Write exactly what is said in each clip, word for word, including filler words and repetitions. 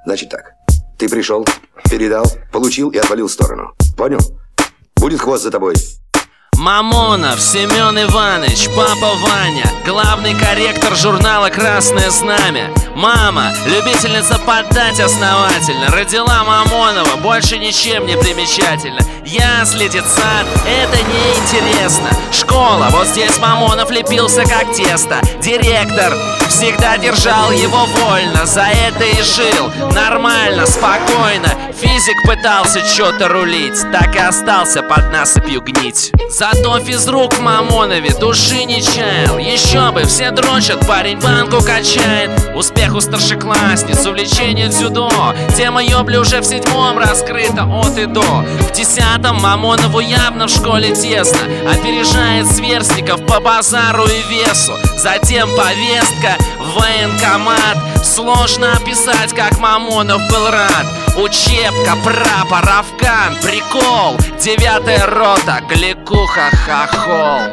Значит так. Ты пришел, передал, получил и отвалил в сторону. Понял? Будет хвост за тобой. Мамонов Семен Иванович, папа Ваня, главный корректор журнала «Красное знамя». Мама, любительница поддать основательно, родила Мамонова, больше ничем не примечательно. Ясли, детсад, это неинтересно. Школа, вот здесь Мамонов лепился как тесто. Директор всегда держал его вольно, за это и жил нормально, спокойно. Физик пытался что-то рулить, так и остался под насыпью гнить. Зато физрук в Мамонове души не чаял. Еще бы, все дрочат, парень банку качает. Успех у старшеклассниц, увлечение дзюдо. Тема ёбли уже в седьмом раскрыта от и до. В десятом Мамонову явно в школе тесно, опережает сверстников по базару и весу. Затем повестка в военкомат. Сложно описать, как Мамонов был рад. Учебка, прапор, афган, прикол. Девятая рота, кликуха, хохол.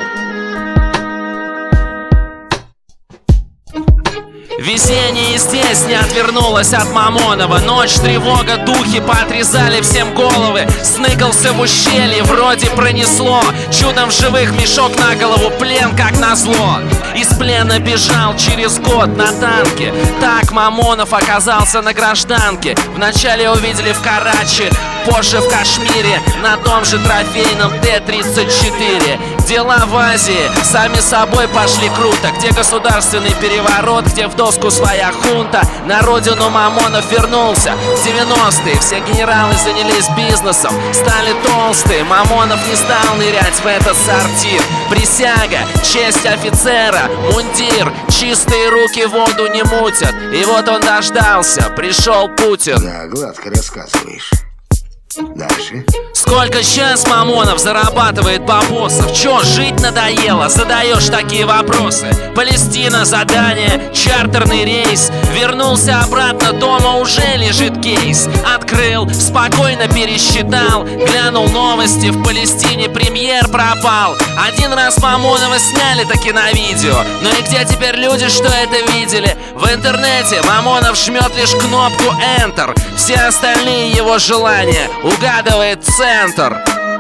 Везение и здесь не отвернулось от Мамонова. Ночь, тревога, духи поотрезали всем головы. Сныкался в ущелье, вроде пронесло. Чудом в живых мешок на голову, плен как назло. Из плена бежал через год на танке. Так Мамонов оказался на гражданке. Вначале увидели в Карачи, позже в Кашмире, на том же трофейном Т тридцать четыре. Дела в Азии сами собой пошли круто. Где государственный переворот, где в доску своя хунта. На родину Мамонов вернулся в девяностые. Все генералы занялись бизнесом, стали толстые. Мамонов не стал нырять в этот сортир. Присяга, честь офицера, мундир. Чистые руки воду не мутят. И вот он дождался, пришел Путин. Да, гладко рассказываешь. Дальше. Сколько сейчас Мамонов зарабатывает бабосов? Чё, жить надоело? Задаешь такие вопросы. Палестина, задание, чартерный рейс. Вернулся обратно, дома уже лежит кейс. Открыл, спокойно пересчитал. Глянул новости, в Палестине премьер пропал. Один раз Мамонова сняли таки на видео. Ну и где теперь люди, что это видели? В интернете Мамонов жмет лишь кнопку Enter. Все остальные его желания угадывает центр.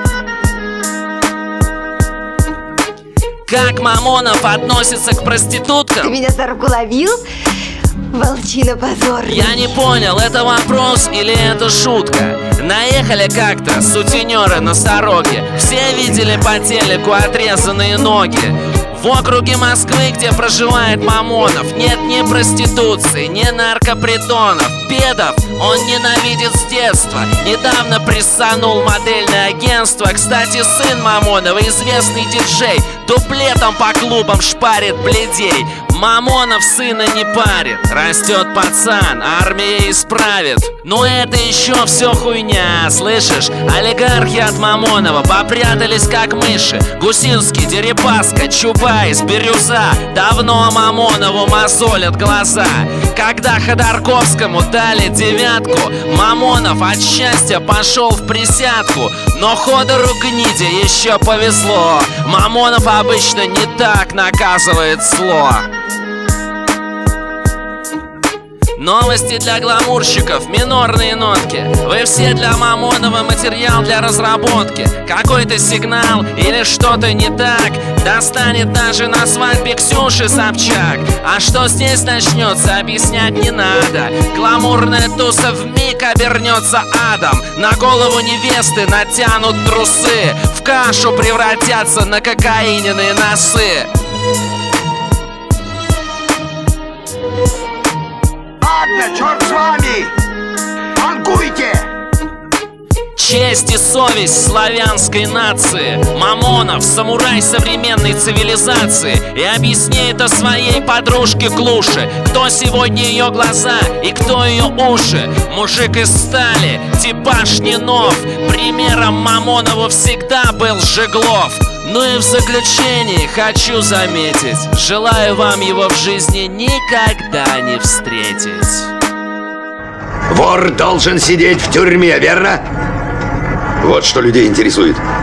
Как Мамонов относится к проституткам? Ты меня за руку ловил? Волчина позорная. Я не понял, это вопрос или это шутка? Наехали как-то сутенеры на Сороке. Все видели по телеку отрезанные ноги. В округе Москвы, где проживает Мамонов, нет ни проституции, ни наркопритонов. Педов он ненавидит с детства. Недавно прессанул модельное агентство. Кстати, сын Мамонова, известный диджей, дуплетом по клубам шпарит блядей. Мамонов сына не парит. Растет пацан, армия исправит. Но это еще все хуйня, слышишь? Олигархи от Мамонова попрятались как мыши. Гусинский, Дерипаска, Чубайс, Бирюза давно Мамонову мозолят глаза. Когда Ходорковскому дали девятку, Мамонов от счастья пошел в присядку. Но Ходору гниде еще повезло. Мамонов обычно не так наказывает зло. Новости для гламурщиков, минорные нотки. Вы все для Мамонова материал для разработки. Какой-то сигнал или что-то не так достанет даже на свадьбе Ксюши Собчак. А что здесь начнется, объяснять не надо. Гламурная туса вмиг обернется адом. На голову невесты натянут трусы. В кашу превратятся на кокаиненные носы. Ладно, черт с вами! Танкуйте! Честь и совесть славянской нации. Мамонов, самурай современной цивилизации. И объясни это своей подружке Клуше. Кто сегодня ее глаза и кто ее уши? Мужик из стали, типаж не нов. Примером Мамонову всегда был Жеглов. Ну и в заключении хочу заметить: желаю вам его в жизни никогда не встретить. Вор должен сидеть в тюрьме, верно? Вот что людей интересует.